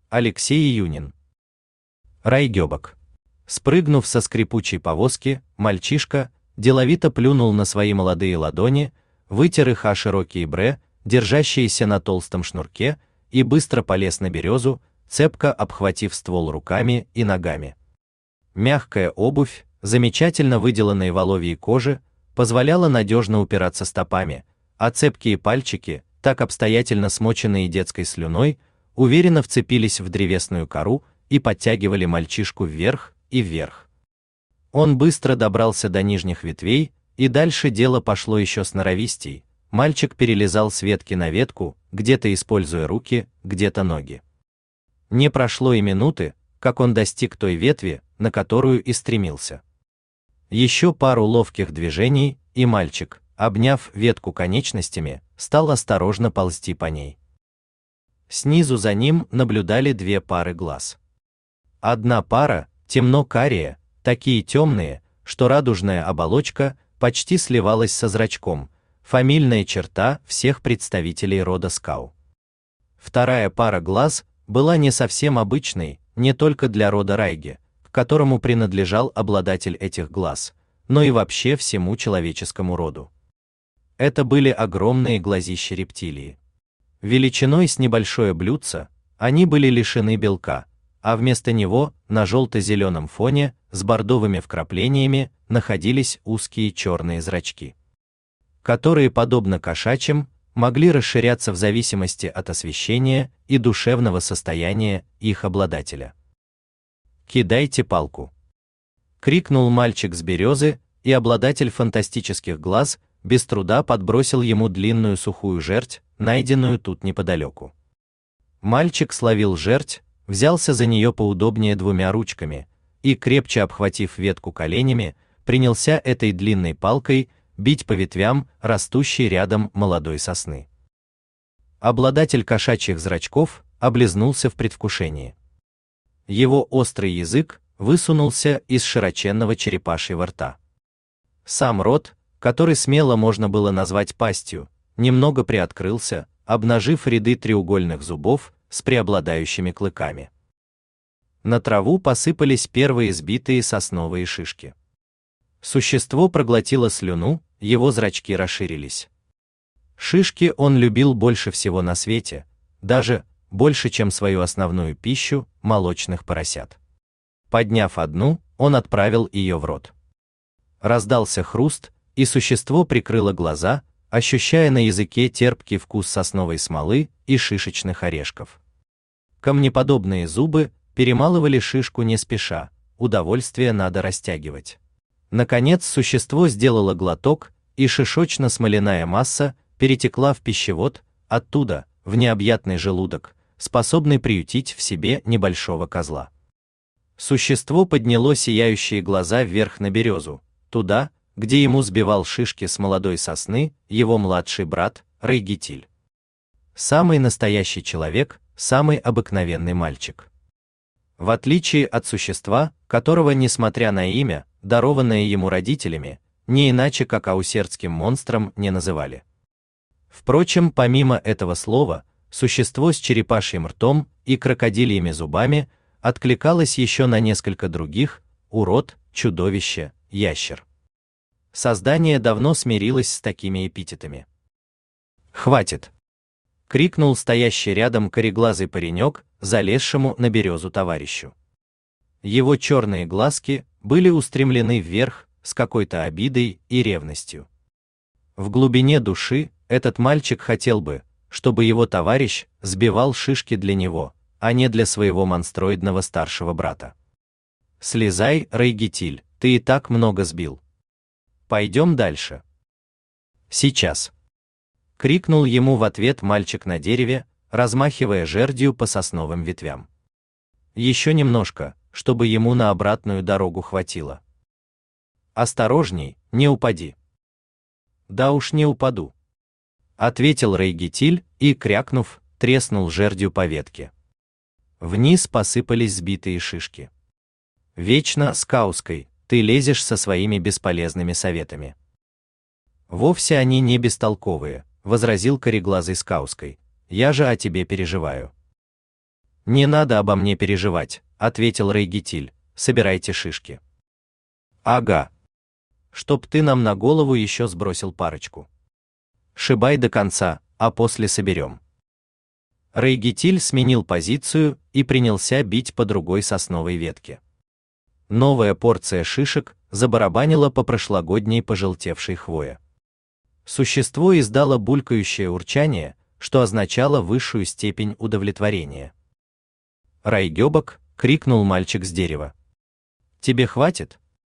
Алексей Юнин. Райгёбок. Спрыгнув со скрипучей повозки, мальчишка деловито плюнул на свои молодые ладони, вытер их о широкие бре, держащиеся на толстом шнурке, и быстро полез на березу, цепко обхватив ствол руками и ногами. Мягкая обувь, замечательно выделанной воловьей кожи, позволяла надежно упираться стопами, а цепкие пальчики, так обстоятельно смоченные детской слюной, уверенно вцепились в древесную кору и подтягивали мальчишку вверх и вверх. Он быстро добрался до нижних ветвей, и дальше дело пошло еще сноровистей. Мальчик перелезал с ветки на ветку, где-то используя руки, где-то ноги. Не прошло и минуты, как он достиг той ветви, на которую и стремился. Еще пару ловких движений, и мальчик, обняв ветку конечностями, стал осторожно ползти по ней. Снизу за ним наблюдали две пары глаз. Одна пара, темно-карие, такие темные, что радужная оболочка почти сливалась со зрачком, фамильная черта всех представителей рода Скау. Вторая пара глаз была не совсем обычной, не только для рода Райге, к которому принадлежал обладатель этих глаз, но и вообще всему человеческому роду. Это были огромные глазища рептилии. Величиной с небольшое блюдце, они были лишены белка, а вместо него на желто-зеленом фоне с бордовыми вкраплениями находились узкие черные зрачки, которые, подобно кошачьим, могли расширяться в зависимости от освещения и душевного состояния их обладателя. «Кидайте палку!» — крикнул мальчик с березы, и обладатель фантастических глаз без труда подбросил ему длинную сухую жерть, найденную тут неподалеку. Мальчик словил жерть, взялся за нее поудобнее двумя ручками и, крепче обхватив ветку коленями, принялся этой длинной палкой бить по ветвям растущей рядом молодой сосны. Обладатель кошачьих зрачков облизнулся в предвкушении. Его острый язык высунулся из широченного черепашьего рта. Сам рот, который смело можно было назвать пастью, немного приоткрылся, обнажив ряды треугольных зубов с преобладающими клыками. На траву посыпались первые сбитые сосновые шишки. Существо проглотило слюну, его зрачки расширились. Шишки он любил больше всего на свете, даже больше, чем свою основную пищу – молочных поросят. Подняв одну, он отправил ее в рот. Раздался хруст, и существо прикрыло глаза, ощущая на языке терпкий вкус сосновой смолы и шишечных орешков. Камнеподобные зубы перемалывали шишку не спеша, удовольствие надо растягивать. Наконец существо сделало глоток, и шишочно-смоляная масса перетекла в пищевод, оттуда в необъятный желудок, способный приютить в себе небольшого козла. Существо подняло сияющие глаза вверх на березу, туда, где ему сбивал шишки с молодой сосны его младший брат Райгитиль. Самый настоящий человек, самый обыкновенный мальчик. В отличие от существа, которого, несмотря на имя, дарованное ему родителями, не иначе как аусердским монстром не называли. Впрочем, помимо этого слова, существо с черепашьим ртом и крокодильями зубами откликалось еще на несколько других: урод, чудовище, ящер. Создание давно смирилось с такими эпитетами. «Хватит!» — крикнул стоящий рядом кореглазый паренек, залезшему на березу товарищу. Его черные глазки были устремлены вверх с какой-то обидой и ревностью. В глубине души этот мальчик хотел бы, чтобы его товарищ сбивал шишки для него, а не для своего монстроидного старшего брата. «Слезай, Райгитиль, ты и так много сбил. Пойдем дальше». «Сейчас!» — крикнул ему в ответ мальчик на дереве, размахивая жердью по сосновым ветвям. Еще немножко, чтобы ему на обратную дорогу хватило. «Осторожней, не упади». «Да уж не упаду», — ответил Райгитиль и, крякнув, треснул жердью по ветке. Вниз посыпались сбитые шишки. «Вечно, Скауской, ты лезешь со своими бесполезными советами». «Вовсе они не бестолковые», — возразил кореглазый Скауской. «Я же о тебе переживаю». Не надо обо мне переживать, ответил Рейгитиль, собирайте шишки. Ага. Чтоб ты нам на голову еще сбросил парочку. Шибай до конца, а после соберем. Рейгитиль сменил позицию и принялся бить по другой сосновой ветке. Новая порция шишек забарабанила по прошлогодней пожелтевшей хвое. Существо издало булькающее урчание, что означало высшую степень удовлетворения. Райгёбок, крикнул мальчик с дерева. Тебе хватит?